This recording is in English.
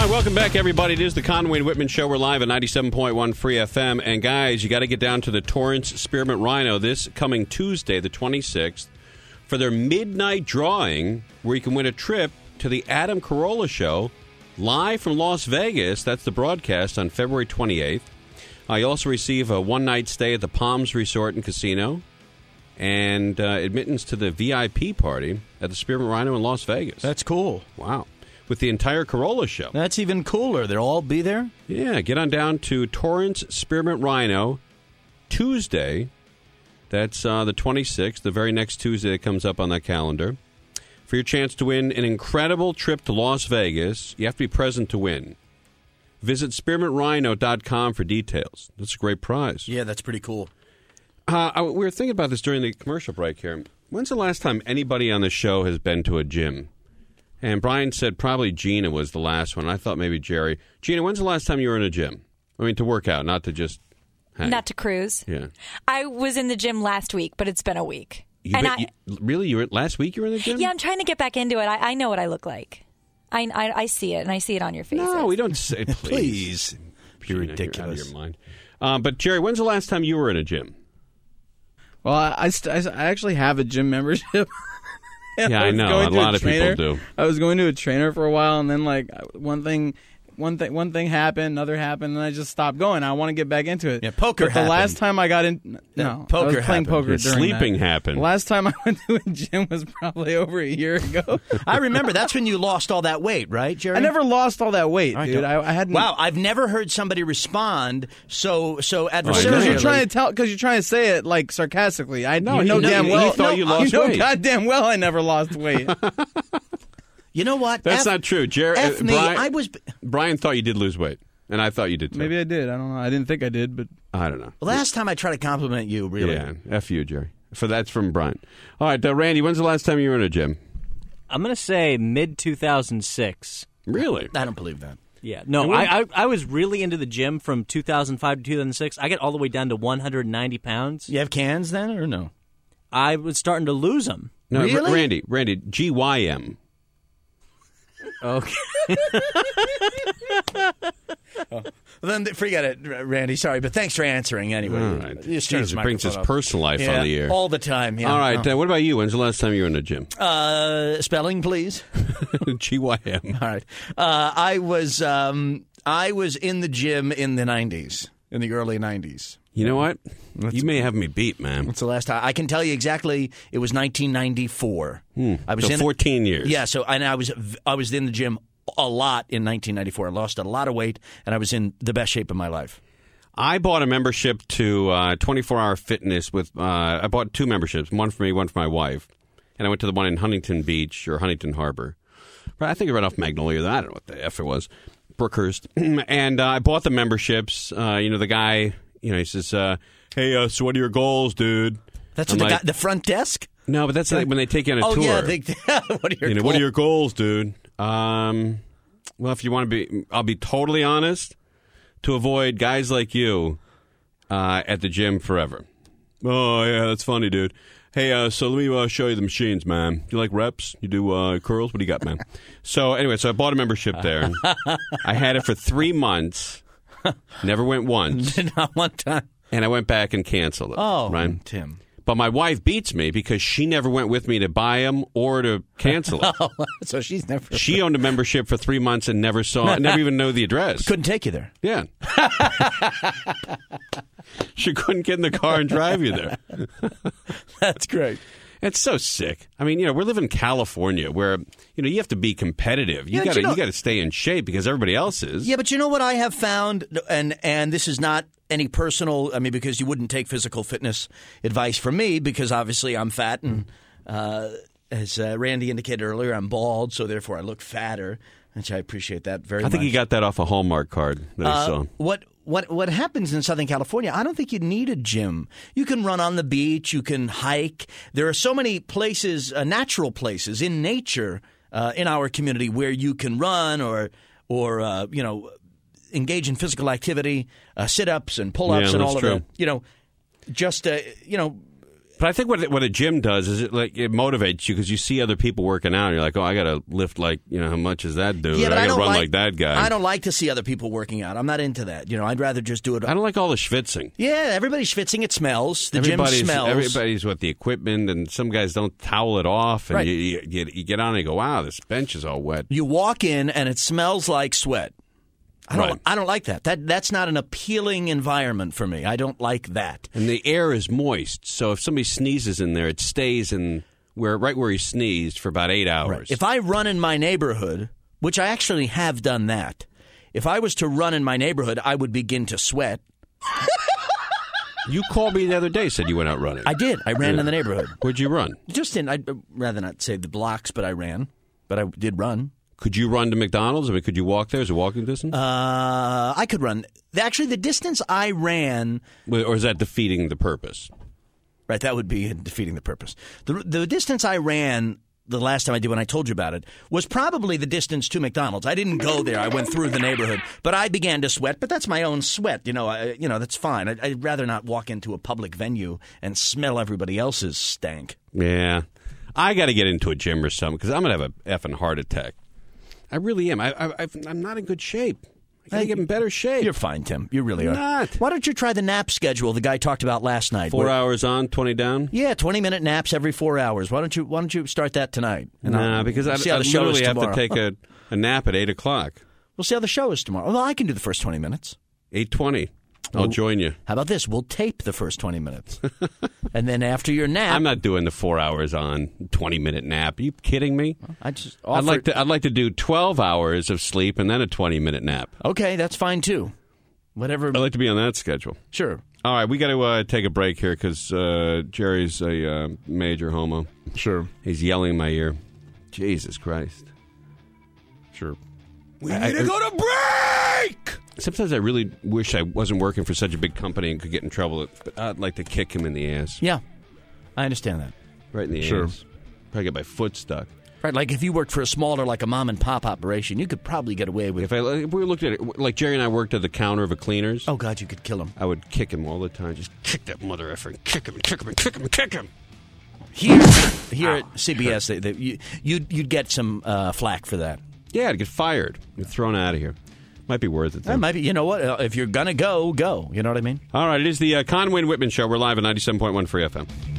All right, welcome back, everybody. It is the Conway and Whitman Show. We're live at 97.1 Free FM. And, guys, you got to get down to the Torrance Spearmint Rhino this coming Tuesday, the 26th, for their midnight drawing where you can win a trip to the Adam Carolla Show live from Las Vegas. That's the broadcast on February 28th. You also receive a one-night stay at the Palms Resort and Casino and admittance to the VIP party at the Spearmint Rhino in Las Vegas. That's cool. Wow. With the entire Carolla Show. That's even cooler. They'll all be there? Yeah, get on down to Torrance Spearmint Rhino Tuesday. That's the 26th, the very next Tuesday that comes up on that calendar. For your chance to win an incredible trip to Las Vegas, you have to be present to win. Visit spearmintrhino.com for details. That's a great prize. Yeah, that's pretty cool. We were thinking about this during the commercial break here. When's the last time anybody on the show has been to a gym? And Brian said probably Gina was the last one. I thought maybe Jerry. Gina, when's the last time you were in a gym? I mean, to work out, not to just hang. Not to cruise. Yeah. I was in the gym last week, but it's been a week. Really? Last week you were in the gym? Yeah, I'm trying to get back into it. I know what I look like. I see it, and I see it on your faces. No, we don't say, please. You're Gina, ridiculous. You're out of your mind. But, Jerry, when's the last time you were in a gym? Well, I actually have a gym membership. Yeah, I know. A lot of people do. I was going to a trainer for a while, and then like one thing happened, another happened, and I just stopped going. I want to get back into it. Yeah, poker happened. The last time I got in, poker I was playing happened. poker Yeah, during sleeping that. happened. The last time I went to a gym was probably over a year ago. I remember. That's when you lost all that weight, right, Jerry? I never lost all that weight, dude. I hadn't. Wow, I've never heard somebody respond so adversarially. Because you're trying to say it like sarcastically. I know damn he well. thought you lost weight. Goddamn well, I never lost weight. You know what? That's not true. Jerry. Brian thought you did lose weight, and I thought you did too. Maybe I did. I don't know. I didn't think I did, but I don't know. Last time I tried to compliment you, really. Yeah, F you, Jerry. That's from Brian. All right, Randy, when's the last time you were in a gym? I'm going to say mid-2006. Really? I don't believe that. Yeah. No, I was really into the gym from 2005 to 2006. I got all the way down to 190 pounds. You have cans then, or no? I was starting to lose them. No, Really? Randy, GYM. Okay. Well, then forget it, Randy. Sorry, but thanks for answering anyway. All right. Jeez, It brings his personal life on the air. all the time. Yeah. All right, what about you? When's the last time you were in a gym? Spelling, please. GYM. All right. I was in the gym in the 90s, in the early 90s. You know what? You may have me beat, man. That's the last time. I can tell you exactly. It was 1994. I was So 14 years. Yeah. So and I was in the gym a lot in 1994. I lost a lot of weight, and I was in the best shape of my life. I bought a membership to 24-Hour Fitness I bought two memberships, one for me, one for my wife. And I went to the one in Huntington Beach or Huntington Harbor. I think right off Magnolia. I don't know what the F it was. Brookhurst. And I bought the memberships. The guy, he says, hey, so what are your goals, dude? That's what the front desk? No, but that's like when they take you on a tour. Oh, yeah. What are your goals? What are your goals, dude? Well, if you want to I'll be totally honest, to avoid guys like you at the gym forever. Oh, yeah, that's funny, dude. Hey, so let me show you the machines, man. You like reps? You do curls? What do you got, man? So anyway, I bought a membership there. I had it for 3 months. Never went once. Not one time. And I went back and canceled it. Oh, right? Tim. But my wife beats me because she never went with me to buy them or to cancel it. So she's never. She owned a membership for 3 months and never even know the address. Couldn't take you there. Yeah. She couldn't get in the car and drive you there. That's great. It's so sick. I mean, we're living in California where, you have to be competitive. You got to stay in shape because everybody else is. Yeah, but you know what I have found, and this is not any personal, because you wouldn't take physical fitness advice from me because obviously I'm fat and as Randy indicated earlier, I'm bald, so therefore I look fatter, which I appreciate that very much. I think he got that off a Hallmark card that he saw. What happens in Southern California, I don't think you need a gym. You can run on the beach. You can hike. There are so many places, natural places in nature in our community where you can run or engage in physical activity, sit-ups and pull-ups and all of that. But I think what a gym does is it motivates you because you see other people working out and you're like, oh, I got to lift how much is that dude? Yeah, but I I got to don't run like that guy. I don't like to see other people working out. I'm not into that. I'd rather just do it. I don't like all the schwitzing. Yeah, everybody's schwitzing. It smells. The gym smells. Everybody's with the equipment, and some guys don't towel it off, and Right. you get on and you go, wow, this bench is all wet. You walk in and it smells like sweat. I don't like that. That's not an appealing environment for me. I don't like that. And the air is moist, so if somebody sneezes in there, it stays right where he sneezed for about 8 hours. Right. If I run in my neighborhood, which I actually have done that, if I was to run in my neighborhood, I would begin to sweat. You called me the other day, said you went out running. I did. I ran in the neighborhood. Where'd you run? I'd rather not say the blocks, but I ran. But I did run. Could you run to McDonald's? I mean, could you walk there? Is it walking distance? I could run. Actually, the distance I ran... Or is that defeating the purpose? Right, that would be defeating the purpose. The distance I ran the last time I did, when I told you about it, was probably the distance to McDonald's. I didn't go there. I went through the neighborhood. But I began to sweat. But that's my own sweat. That's fine. I'd rather not walk into a public venue and smell everybody else's stank. Yeah. I got to get into a gym or something because I'm going to have a effing heart attack. I really am. I'm not in good shape. I got to get in better shape. You're fine, Tim. You really are. Not. Why don't you try the nap schedule the guy talked about last night? 4 hours on, 20 down? Yeah, 20-minute naps every 4 hours. Why don't you start that tonight? Because I literally have to take a nap at 8 o'clock. We'll see how the show is tomorrow. Well, I can do the first 20 minutes. 8:20. I'll join you. How about this? We'll tape the first 20 minutes. And then after your nap... I'm not doing the 4 hours on, 20-minute nap. Are you kidding me? I'd like to do 12 hours of sleep and then a 20-minute nap. Okay, that's fine, too. Whatever. I'd like to be on that schedule. Sure. All right, we got to take a break here because Jerry's a major homo. Sure. He's yelling in my ear. Jesus Christ. Sure. We need to go to break! Sometimes I really wish I wasn't working for such a big company and could get in trouble, but I'd like to kick him in the ass. Yeah, I understand that. Right in the ass. Probably get my foot stuck. Right, like if you worked for a smaller, like a mom-and-pop operation, you could probably get away with... If we looked at it, like Jerry and I worked at the counter of a cleaner's. Oh, God, you could kill him. I would kick him all the time. Just kick that mother effer and kick him and kick him and kick him and kick him. Here at CBS, you'd get some flack for that. Yeah, I'd get fired. Get thrown out of here. Might be worth it, though. That might be. You know what? If you're going to go. You know what I mean? All right, it is the Conway and Whitman Show. We're live at 97.1 Free FM.